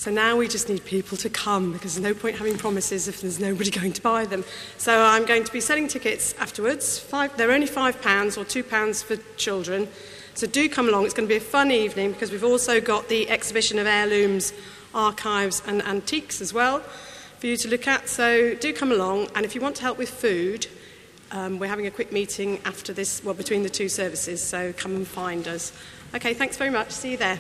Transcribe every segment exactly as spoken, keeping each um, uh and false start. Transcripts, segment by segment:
So now we just need people to come, because there's no point having promises if there's nobody going to buy them. So I'm going to be selling tickets afterwards. Five, they're only five pounds or two pounds for children. So do come along. It's going to be a fun evening, because we've also got the exhibition of heirlooms, archives and antiques as well for you to look at. So do come along. And if you want to help with food, um, we're having a quick meeting after this, well, between the two services. So come and find us. Okay, thanks very much. See you there.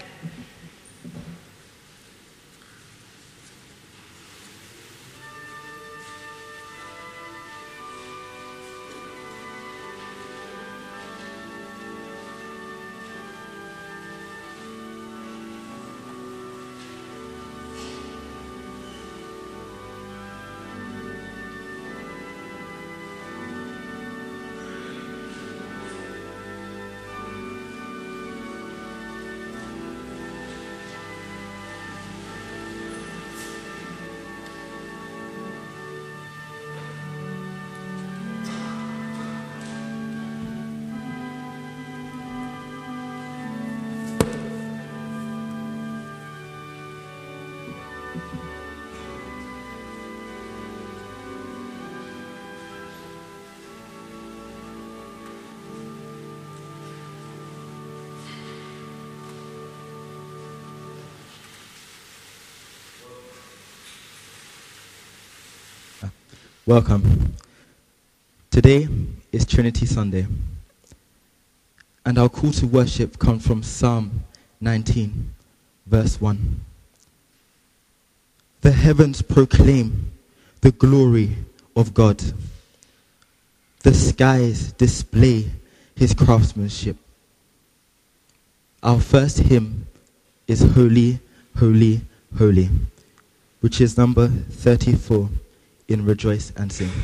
Welcome. Today is Trinity Sunday, and our call to worship comes from Psalm nineteen, verse one. The heavens proclaim the glory of God. The skies display his craftsmanship. Our first hymn is Holy, Holy, Holy, which is number thirty-four in Rejoice and Sing.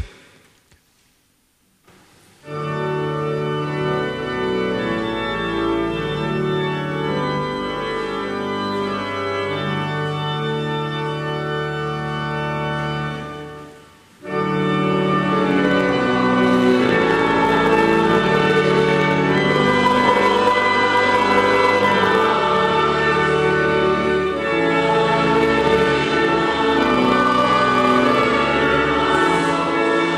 Thank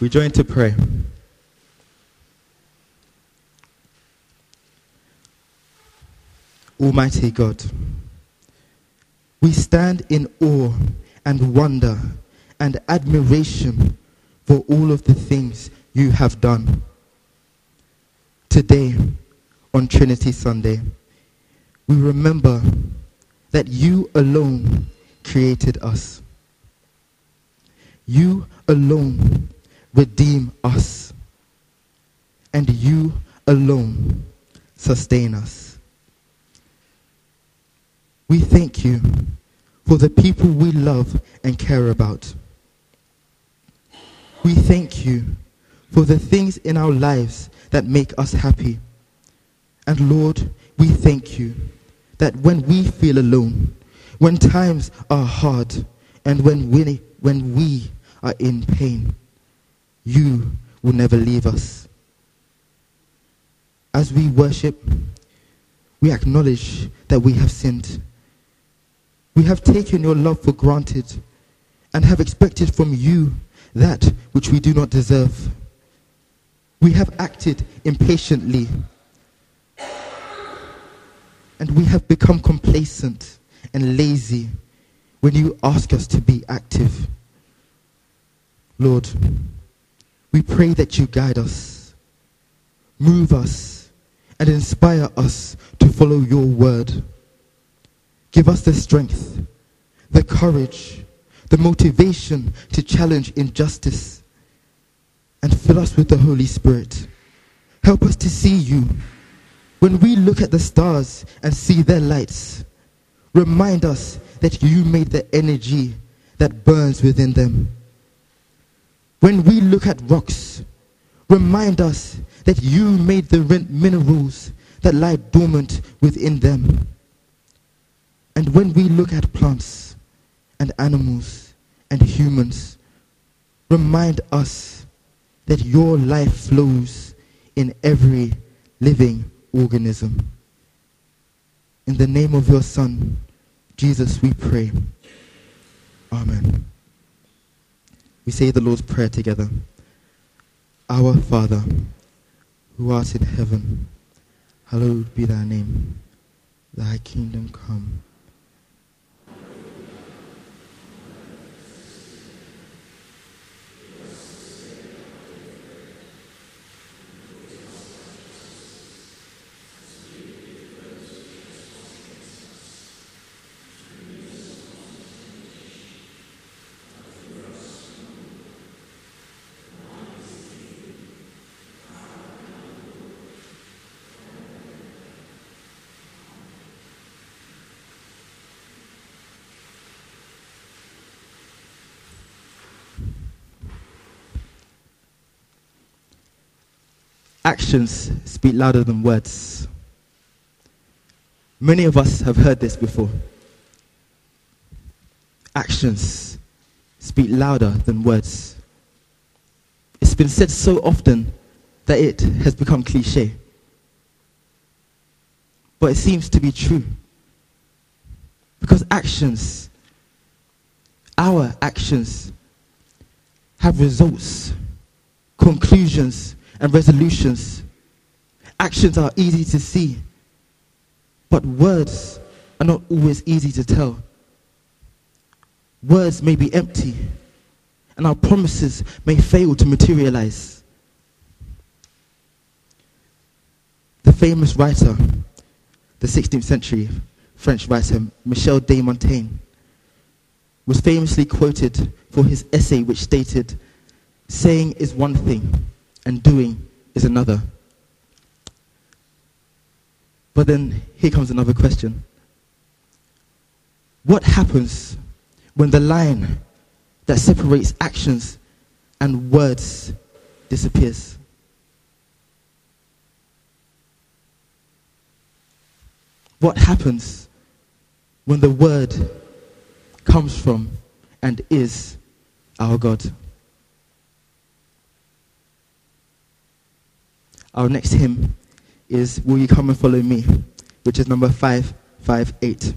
We join to pray. Almighty God, we stand in awe and wonder and admiration for all of the things you have done. Today, on Trinity Sunday, we remember that you alone created us. You alone redeem us. And you alone sustain us. We thank you for the people we love and care about. We thank you for the things in our lives that make us happy. And Lord, we thank you that when we feel alone, when times are hard, and when we, when we are in pain, you will never leave us. As we worship, we acknowledge that we have sinned. We have taken your love for granted and have expected from you that which we do not deserve. We have acted impatiently, and we have become complacent and lazy when you ask us to be active. Lord, we pray that you guide us, move us, and inspire us to follow your word. Give us the strength, the courage, the motivation to challenge injustice, and fill us with the Holy Spirit. Help us to see you. When we look at the stars and see their lights, remind us that you made the energy that burns within them. When we look at rocks, remind us that you made the minerals that lie dormant within them. And when we look at plants and animals and humans, remind us that your life flows in every living organism. In the name of your Son, Jesus, we pray. Amen. We say the Lord's Prayer together. Our Father, who art in heaven, hallowed be thy name. Thy kingdom come. Actions speak louder than words. Many of us have heard this before. Actions speak louder than words. It's been said so often that it has become cliche. But it seems to be true. Because actions, our actions, have results, conclusions, and resolutions. Actions are easy to see, but words are not always easy to tell. Words may be empty, and our promises may fail to materialize. The famous writer, the sixteenth century French writer Michel de Montaigne, was famously quoted for his essay which stated, "Saying is one thing, and doing is another." But then here comes another question. What happens when the line that separates actions and words disappears? What happens when the word comes from and is our God? Our next hymn is "Will You Come and Follow Me," which is number five five eight.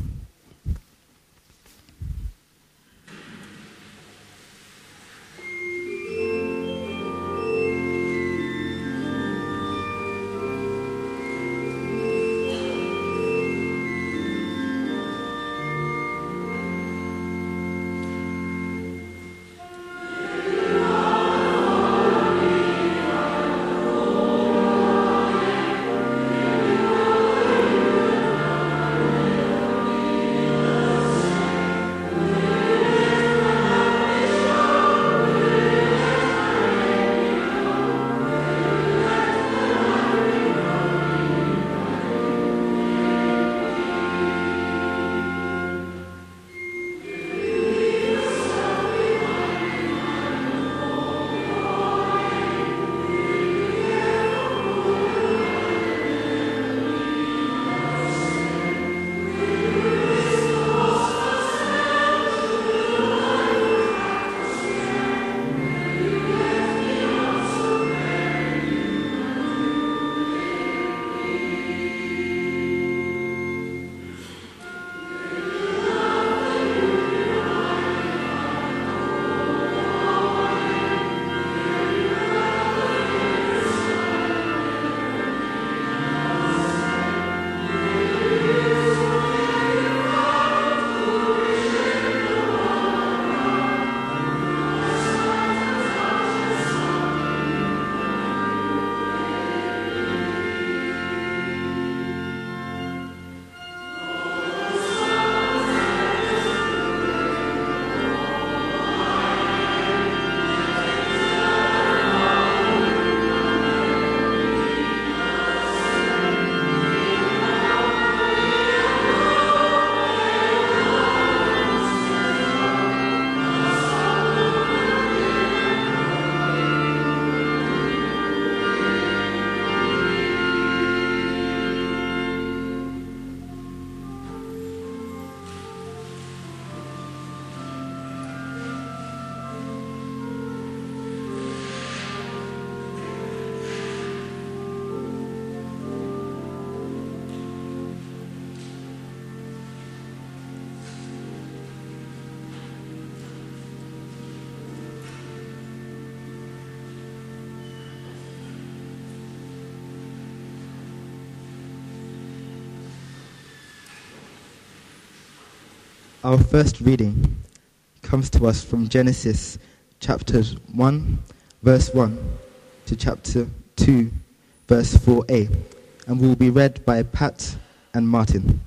Our first reading comes to us from Genesis chapter one, verse one, to chapter two, verse four a, and will be read by Pat and Martin.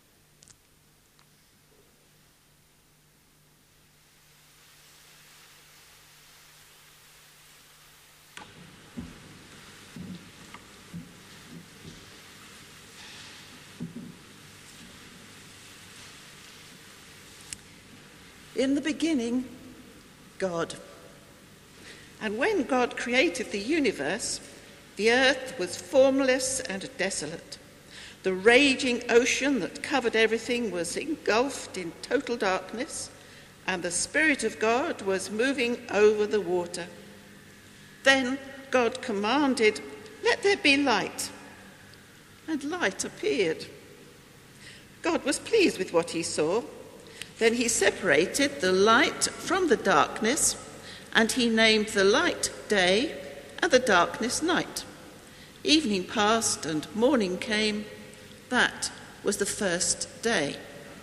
In the beginning, God. And when God created the universe, the earth was formless and desolate. The raging ocean that covered everything was engulfed in total darkness, and the Spirit of God was moving over the water. Then God commanded, "Let there be light." And light appeared. God was pleased with what he saw. Then he separated the light from the darkness, and he named the light day and the darkness night. Evening passed and morning came. That was the first day.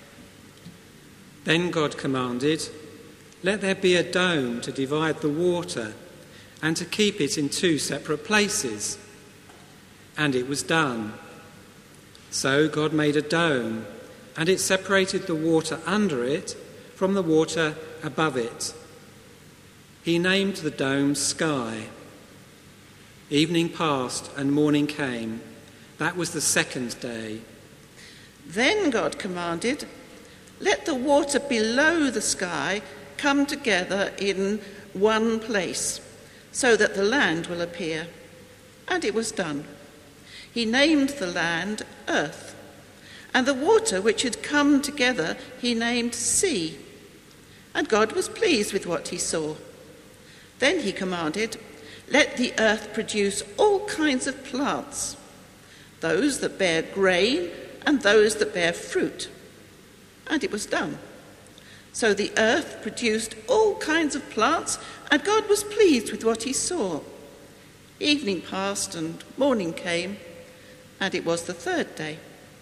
Then God commanded, "Let there be a dome to divide the water and to keep it in two separate places." And it was done. So God made a dome, and it separated the water under it from the water above it. He named the dome Sky. Evening passed and morning came. That was the second day. Then God commanded, "Let the water below the sky come together in one place, so that the land will appear." And it was done. He named the land Earth. And the water which had come together he named Sea. And God was pleased with what he saw. Then he commanded, "Let the earth produce all kinds of plants, those that bear grain and those that bear fruit." And it was done. So the earth produced all kinds of plants, and God was pleased with what he saw. Evening passed and morning came, and it was the third day.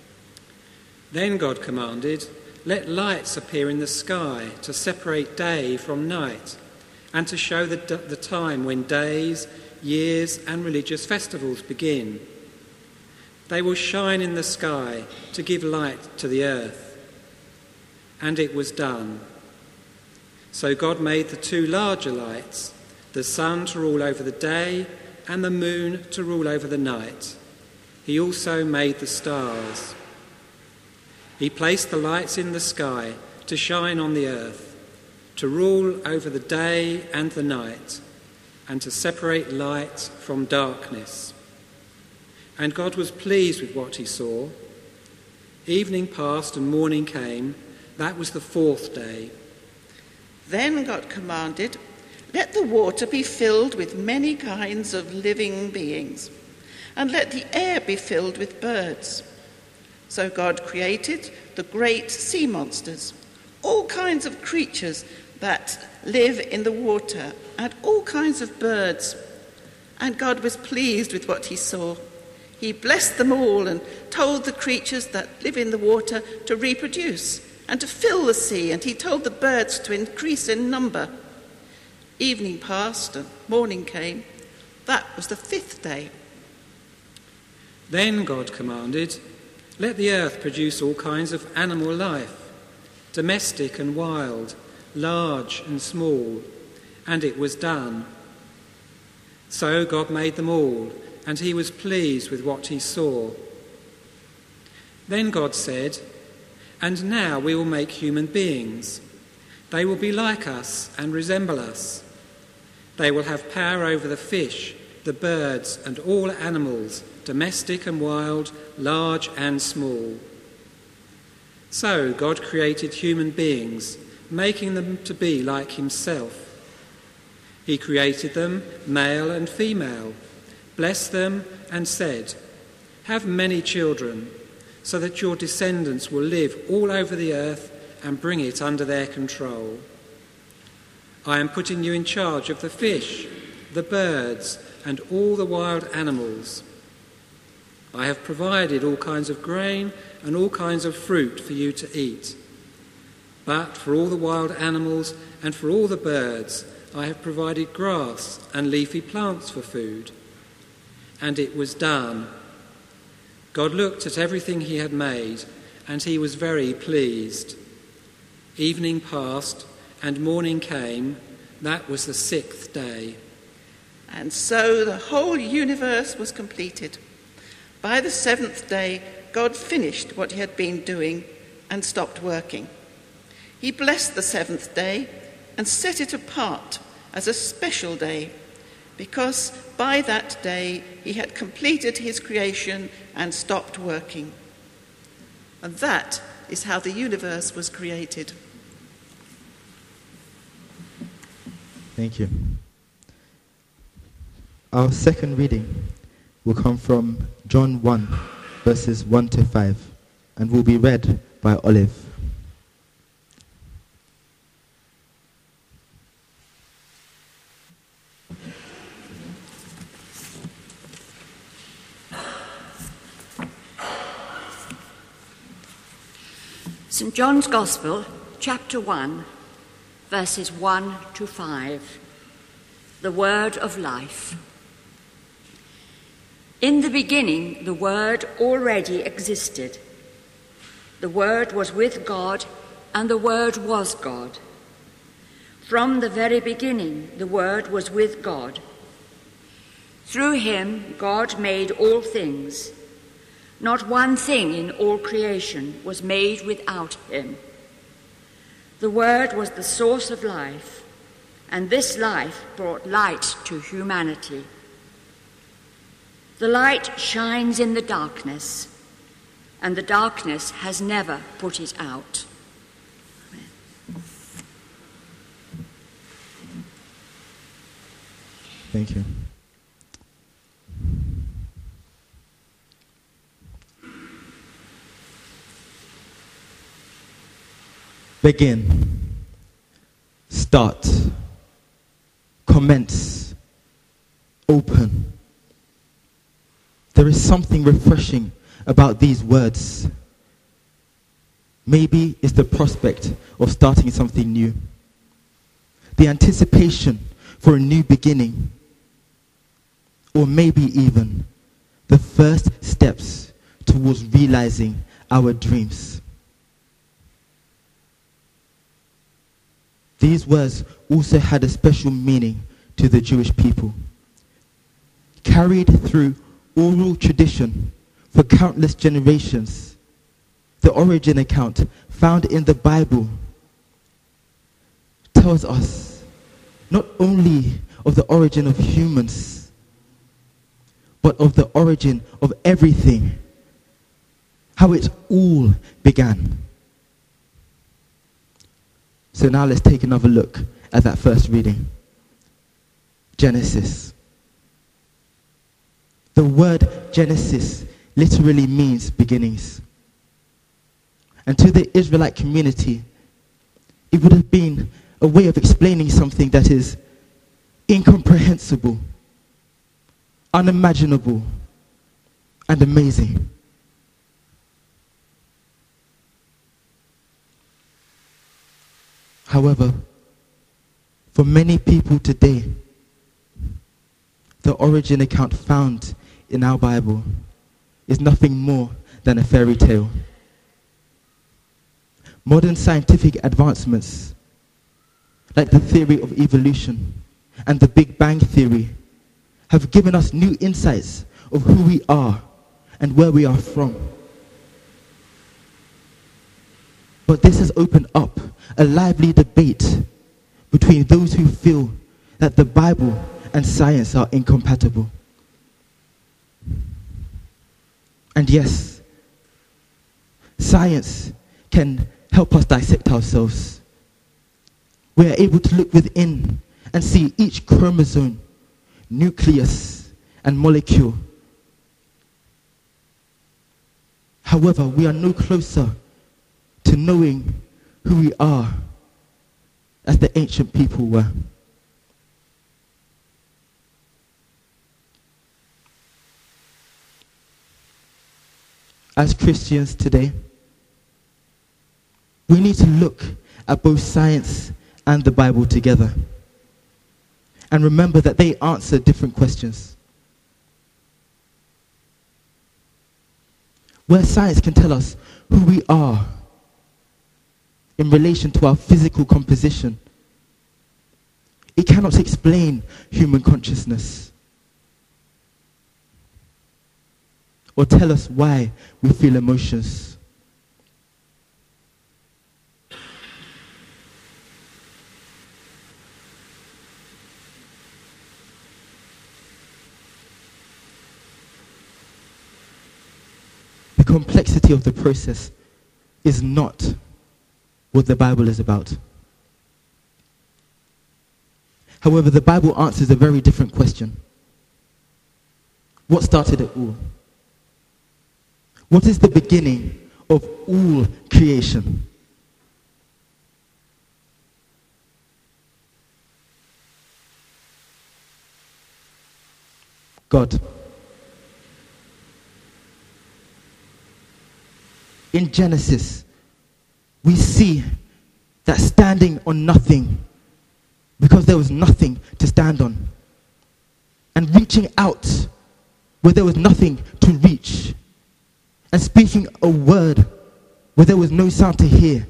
Then God commanded, "Let lights appear in the sky to separate day from night, and to show the, the time when days, years, and religious festivals begin. They will shine in the sky to give light to the earth." And it was done. So God made the two larger lights, the sun to rule over the day and the moon to rule over the night. He also made the stars. He placed the lights in the sky to shine on the earth, to rule over the day and the night, and to separate light from darkness. And God was pleased with what he saw. Evening passed and morning came. That was the fourth day. Then God commanded, "Let the water be filled with many kinds of living beings, and let the air be filled with birds." So God created the great sea monsters, all kinds of creatures that live in the water, and all kinds of birds. And God was pleased with what he saw. He blessed them all and told the creatures that live in the water to reproduce and to fill the sea, and he told the birds to increase in number. Evening passed and morning came. That was the fifth day. Then God commanded, "Let the earth produce all kinds of animal life, domestic and wild, large and small." And it was done. So God made them all, and he was pleased with what he saw. Then God said, "And now we will make human beings. They will be like us and resemble us. They will have power over the fish, the birds, and all animals, domestic and wild, large and small." So God created human beings, making them to be like himself. He created them, male and female, blessed them and said, "Have many children, so that your descendants will live all over the earth and bring it under their control. I am putting you in charge of the fish, the birds, and all the wild animals. I have provided all kinds of grain and all kinds of fruit for you to eat. But for all the wild animals and for all the birds, I have provided grass and leafy plants for food." And it was done. God looked at everything he had made, and he was very pleased. Evening passed, and morning came. That was the sixth day. And so the whole universe was completed. By the seventh day, God finished what he had been doing and stopped working. He blessed the seventh day and set it apart as a special day, because by that day he had completed his creation and stopped working. And that is how the universe was created. Thank you. Our second reading will come from John one, verses one to five, and will be read by Olive. Saint John's Gospel, chapter one, verses one to five. The word of life. In the beginning, the Word already existed. The Word was with God, and the Word was God. From the very beginning, the Word was with God. Through him, God made all things. Not one thing in all creation was made without him. The Word was the source of life, and this life brought light to humanity. The light shines in the darkness, and the darkness has never put it out. Amen. Thank you. Begin. Start. Commence. Open. There is something refreshing about these words. Maybe it's the prospect of starting something new. The anticipation for a new beginning. Or maybe even the first steps towards realizing our dreams. These words also had a special meaning to the Jewish people. Carried through oral tradition for countless generations, the origin account found in the Bible tells us not only of the origin of humans, but of the origin of everything, how it all began. So now let's take another look at that first reading. Genesis. The word Genesis literally means beginnings. And to the Israelite community, it would have been a way of explaining something that is incomprehensible, unimaginable, and amazing. However, for many people today, the origin account found in our Bible is nothing more than a fairy tale. Modern scientific advancements, like the theory of evolution and the Big Bang theory, have given us new insights of who we are and where we are from. But this has opened up a lively debate between those who feel that the Bible and science are incompatible. And yes, science can help us dissect ourselves. We are able to look within and see each chromosome, nucleus, and molecule. However, we are no closer to knowing who we are as the ancient people were. As Christians today, We need to look at both science and the Bible together and remember that they answer different questions. Where science can tell us who we are in relation to our physical composition, it cannot explain human consciousness or tell us why we feel emotions. The complexity of the process is not what the Bible is about. However, the Bible answers a very different question. What started it all? What is the beginning of all creation? God. In Genesis, we see that standing on nothing, because there was nothing to stand on, and reaching out where there was nothing to reach, and speaking a word where there was no sound to hear.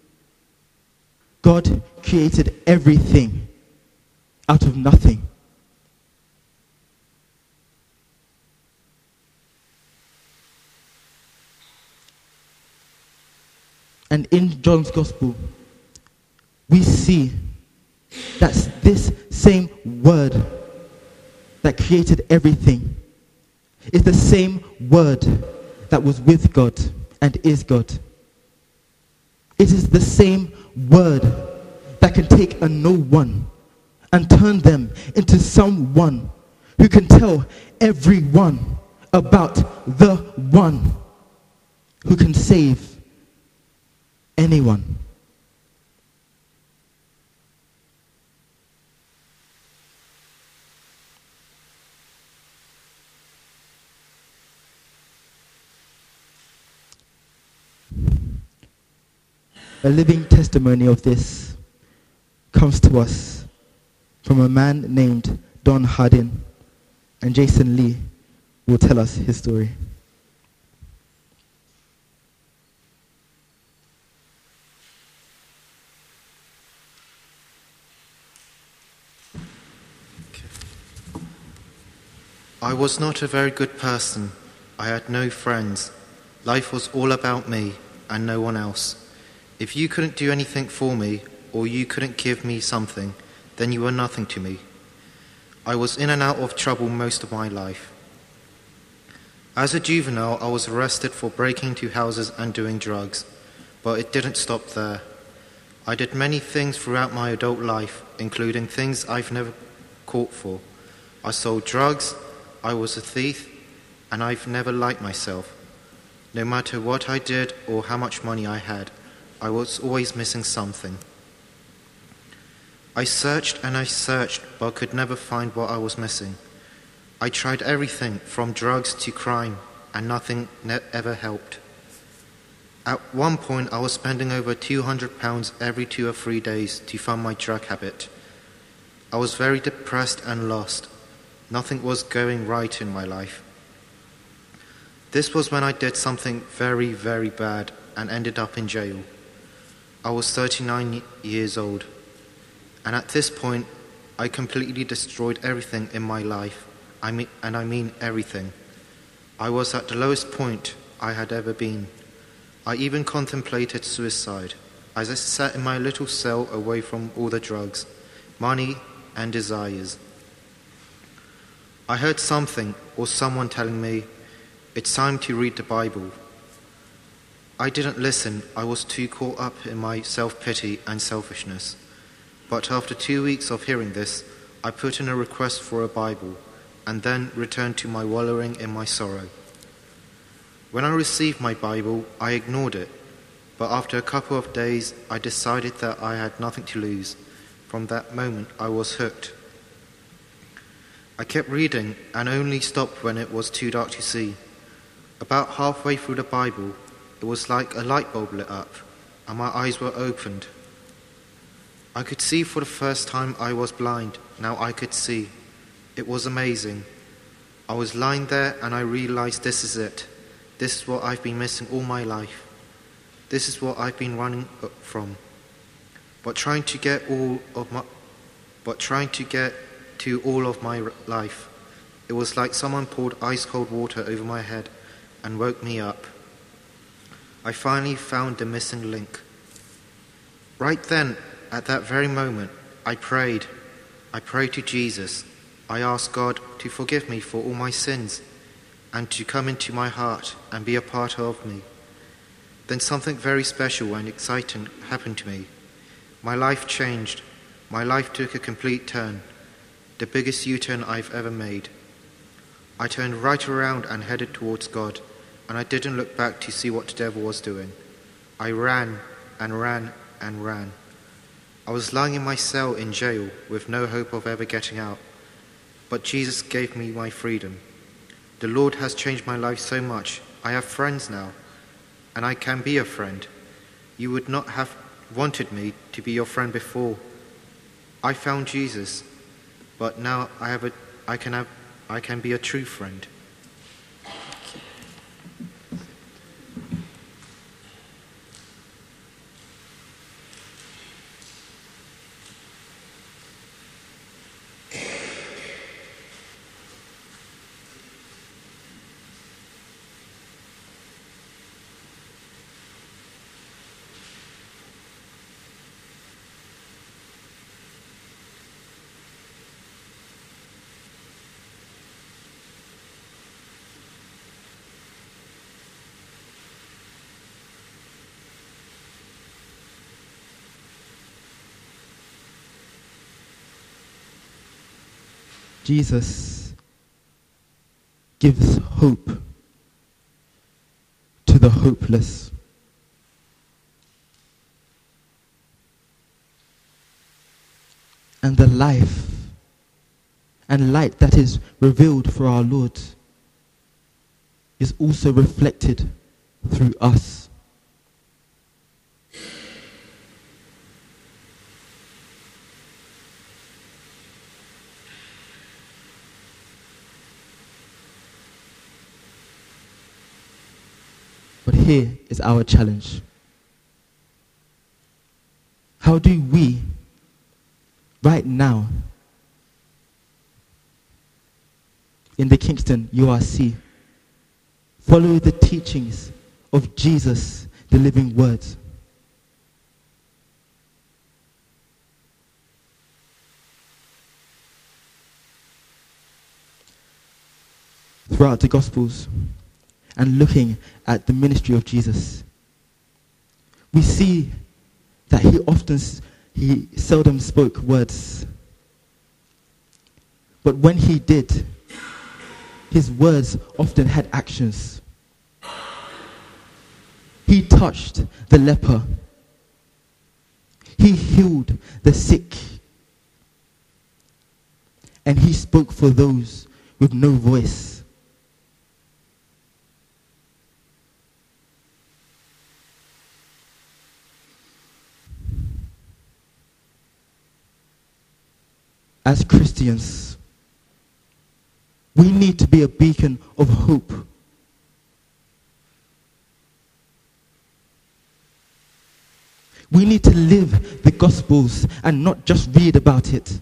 God created everything out of nothing. And in John's Gospel, we see that this same word that created everything is the same word that was with God and is God. It is the same word that can take a no one and turn them into someone who can tell everyone about the one who can save anyone. A living testimony of this comes to us from a man named Don Hardin, and Jason Lee will tell us his story. I was not a very good person. I had no friends. Life was all about me and no one else. If you couldn't do anything for me, or you couldn't give me something, then you were nothing to me. I was in and out of trouble most of my life. As a juvenile, I was arrested for breaking into houses and doing drugs, but it didn't stop there. I did many things throughout my adult life, including things I've never caught for. I sold drugs, I was a thief, and I've never liked myself. No matter what I did or how much money I had, I was always missing something. I searched and I searched, but could never find what I was missing. I tried everything from drugs to crime, and nothing ne- ever helped. At one point, I was spending over two hundred pounds every two or three days to fund my drug habit. I was very depressed and lost. Nothing was going right in my life. This was when I did something very, very bad and ended up in jail. I was thirty-nine years old, and at this point, I completely destroyed everything in my life. I mean, and I mean everything. I was at the lowest point I had ever been. I even contemplated suicide as I sat in my little cell away from all the drugs, money, and desires. I heard something or someone telling me, "It's time to read the Bible." I didn't listen. I was too caught up in my self-pity and selfishness. But after two weeks of hearing this, I put in a request for a Bible and then returned to my wallowing in my sorrow. When I received my Bible, I ignored it. But after a couple of days, I decided that I had nothing to lose. From that moment, I was hooked. I kept reading and only stopped when it was too dark to see. About halfway through the Bible, it was like a light bulb lit up. and my eyes were opened. I could see for the first time. I was blind. Now I could see. It was amazing. I was lying there and I realized this is it. This is what I've been missing all my life. This is what I've been running from. But trying to get all of my, but trying to get to all of my life. It was like someone poured ice cold water over my head and woke me up. I finally found the missing link. Right then, at that very moment, I prayed. I prayed to Jesus. I asked God to forgive me for all my sins and to come into my heart and be a part of me. Then something very special and exciting happened to me. My life changed. My life took a complete turn, the biggest U-turn I've ever made. I turned right around and headed towards God, and I didn't look back to see what the devil was doing. I ran and ran and ran. I was lying in my cell in jail with no hope of ever getting out, but Jesus gave me my freedom. The Lord has changed my life so much. I have friends now, and I can be a friend. You would not have wanted me to be your friend before. I found Jesus, but now I have a, I can have, I can be a true friend. Jesus gives hope to the hopeless. And the life and light that is revealed for our Lord is also reflected through us. But here is our challenge. How do we, right now, in the Kingston U R C, follow the teachings of Jesus, the living word? Throughout the Gospels, and looking at the ministry of Jesus, we see that he often, he seldom spoke words. But when he did, his words often had actions. He touched the leper. He healed the sick. And he spoke for those with no voice. As Christians, we need to be a beacon of hope. We need to live the Gospels and not just read about it.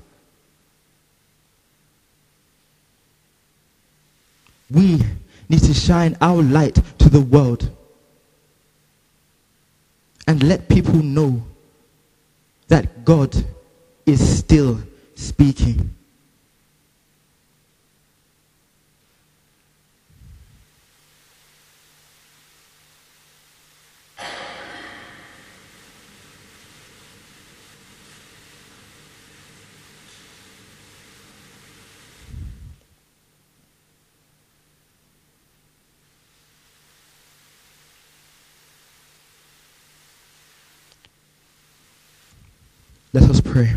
We need to shine our light to the world and let people know that God is still speaking. Let us pray.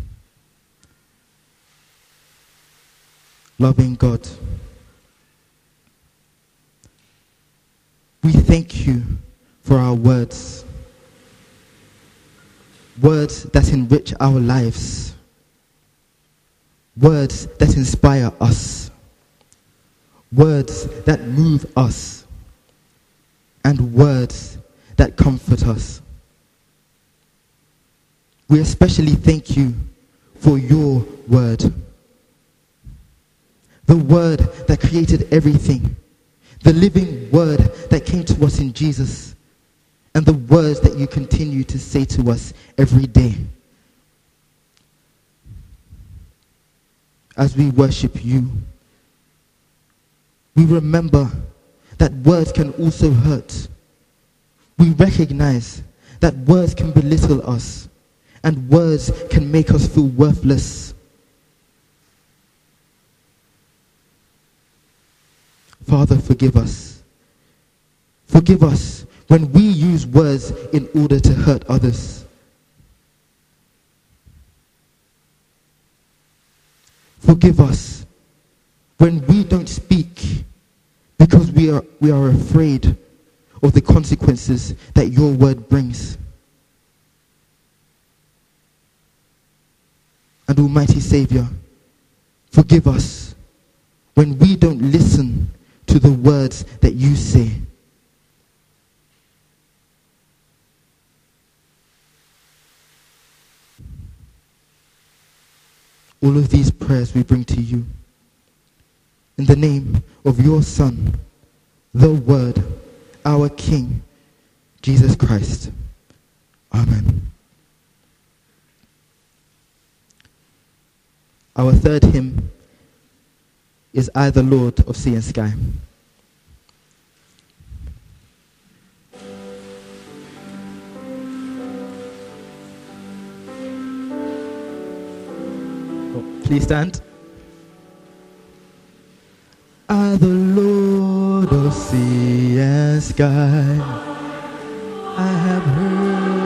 Loving God, thank you for our words. Words that enrich our lives. Words that inspire us. Words that move us. And words that comfort us. We especially thank you for your word. The word that created everything. The living word that came to us in Jesus. And the words that you continue to say to us every day. As we worship you, we remember that words can also hurt. We recognize that words can belittle us, and words can make us feel worthless. Father, forgive us. Forgive us when we use words in order to hurt others. Forgive us when we don't speak because we are, we are afraid of the consequences that your word brings. And Almighty Savior, forgive us when we don't listen to the words that you say. All of these prayers we bring to you in the name of your Son, the Word, our King, Jesus Christ. Amen. Our third hymn is I, the Lord of Sea and Sky. Oh, please stand. I, the Lord of sea and sky, I have heard.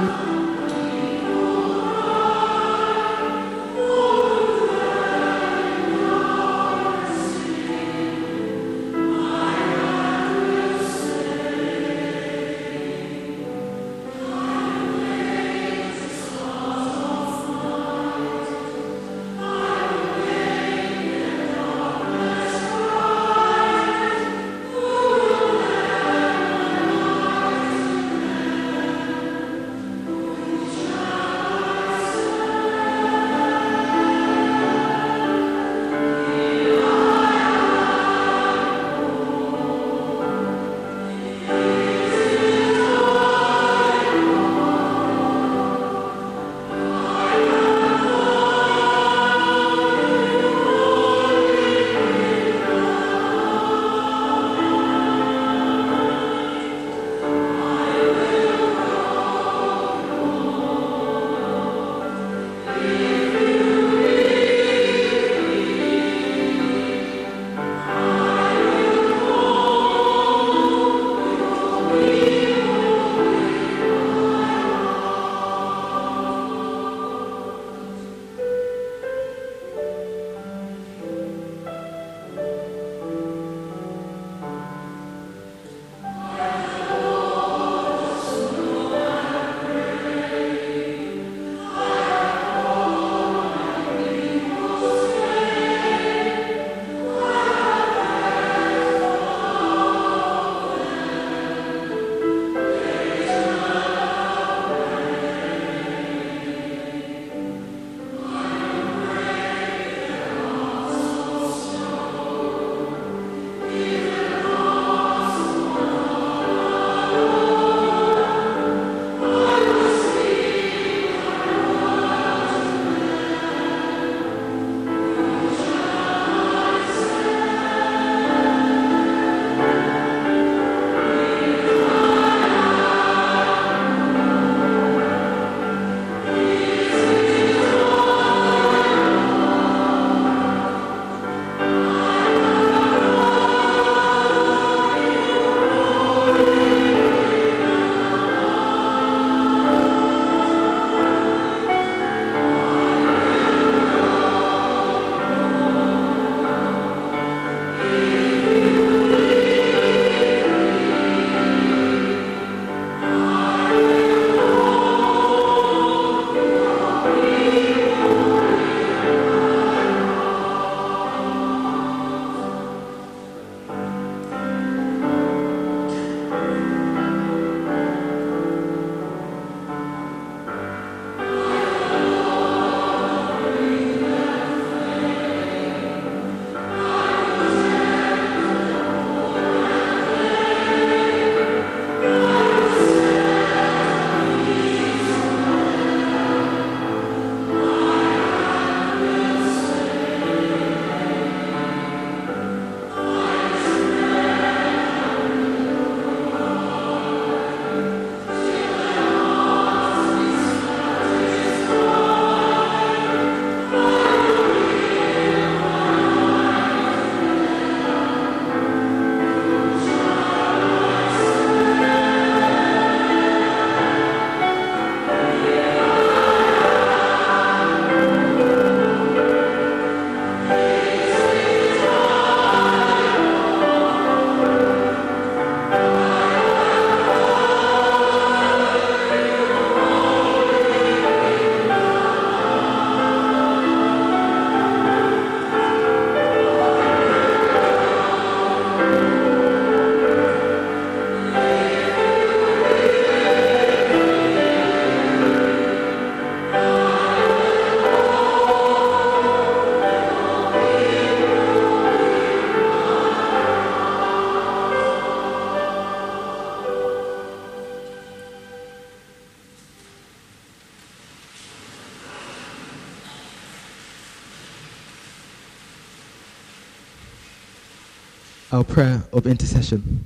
our prayer of intercession.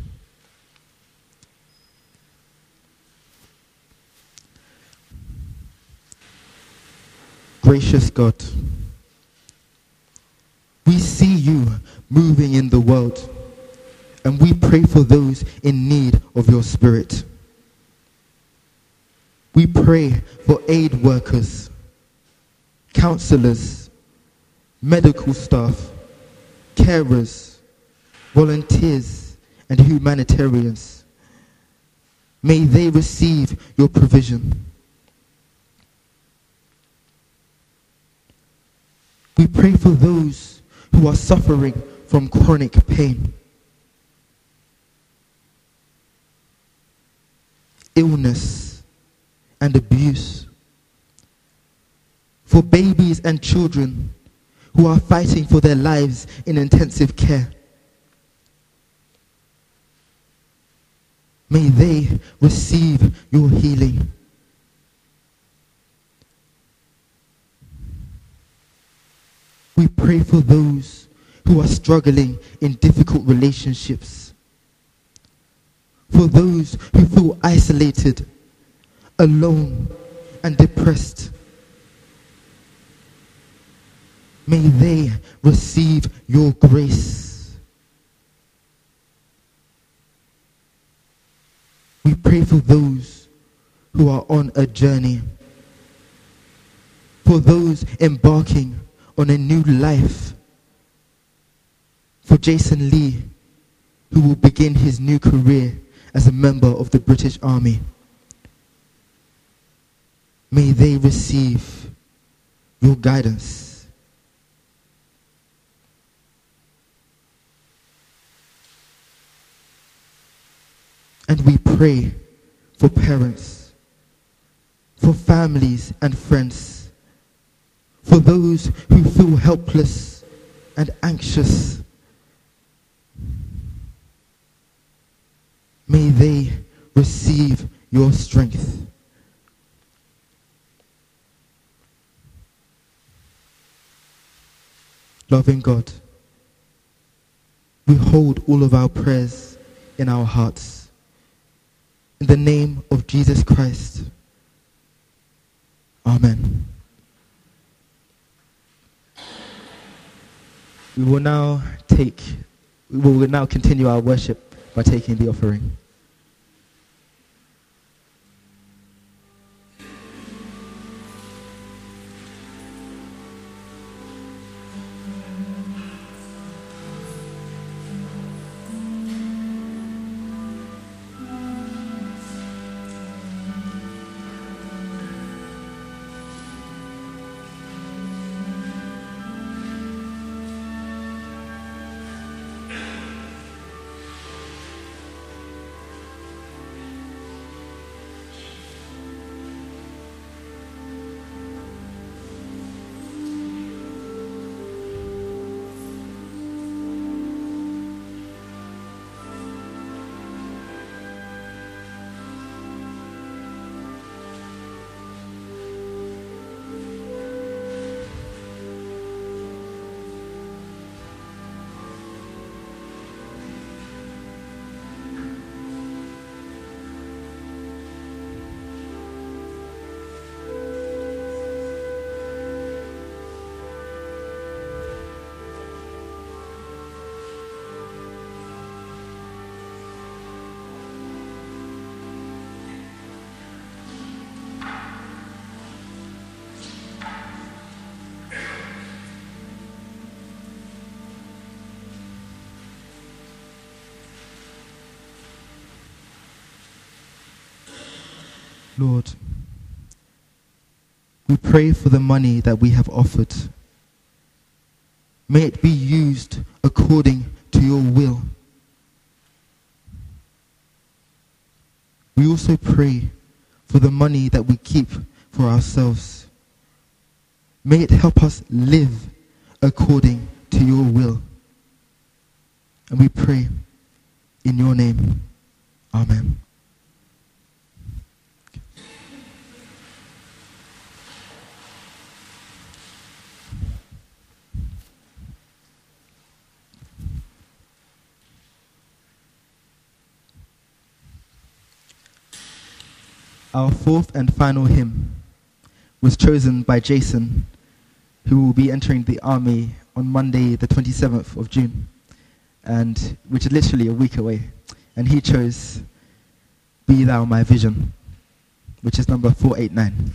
Gracious God, we see you moving in the world, and we pray for those in need of your Spirit. We pray for aid workers, counselors, medical staff, carers, volunteers, and humanitarians. May they receive your provision. We pray for those who are suffering from chronic pain, illness, and abuse. For babies and children who are fighting for their lives in intensive care. May they receive your healing. We pray for those who are struggling in difficult relationships. For those who feel isolated, alone, and depressed. May they receive your grace. We pray for those who are on a journey. For those embarking on a new life. For Jason Lee, who will begin his new career as a member of the British Army. May they receive your guidance. And we pray for parents, for families and friends, for those who feel helpless and anxious. May they receive your strength. Loving God, we hold all of our prayers in our hearts. In the name of Jesus Christ. Amen. We will now take, we will now continue our worship by taking the offering. Lord, we pray for the money that we have offered. May it be used according to your will. We also pray for the money that we keep for ourselves. May it help us live according to your will. And we pray in your name. Amen. Our fourth and final hymn was chosen by Jason, who will be entering the army on Monday the twenty-seventh of June, and which is literally a week away. And he chose Be Thou My Vision, which is number four eighty-nine.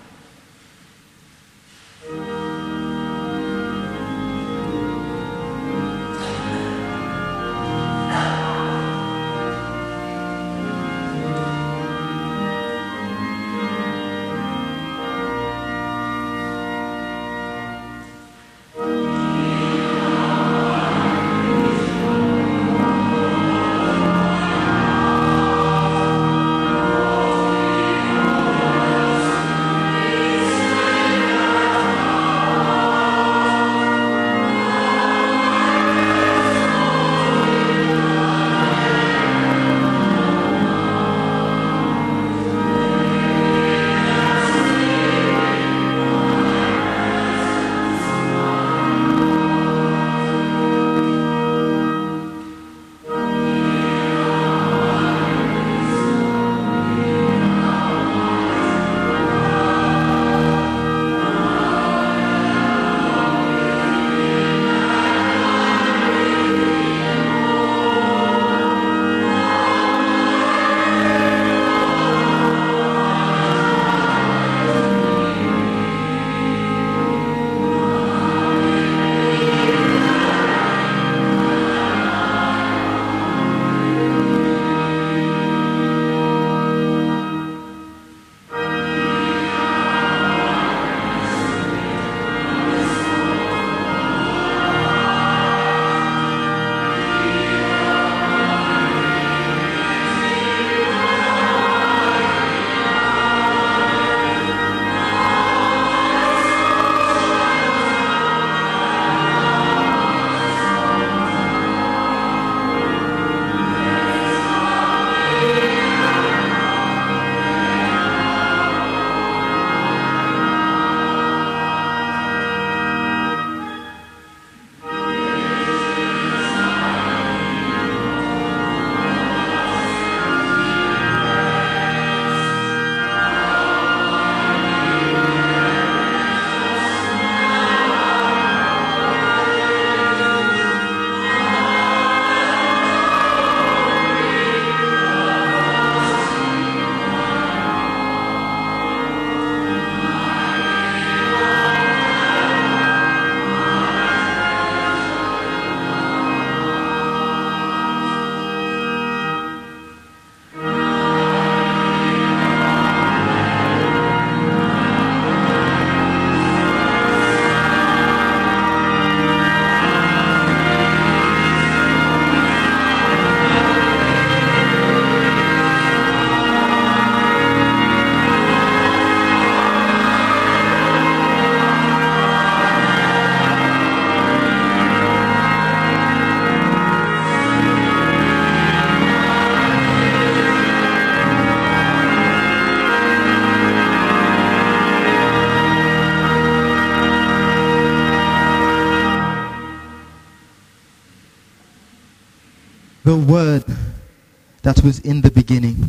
The Word that was in the beginning.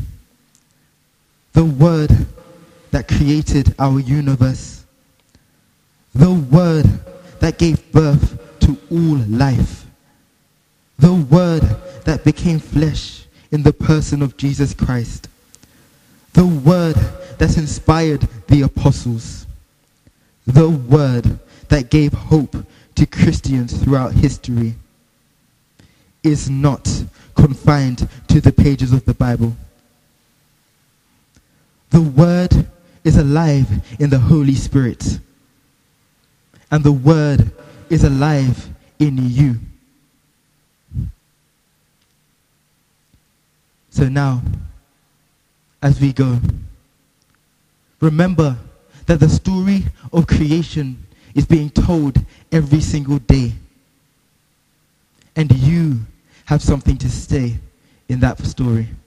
The Word that created our universe. The Word that gave birth to all life. The Word that became flesh in the person of Jesus Christ. The Word that inspired the apostles. The Word that gave hope to Christians throughout history is not confined to the pages of the Bible. The Word is alive in the Holy Spirit. And the Word is alive in you. So now, as we go, remember that the story of creation is being told every single day. And you have something to say in that story.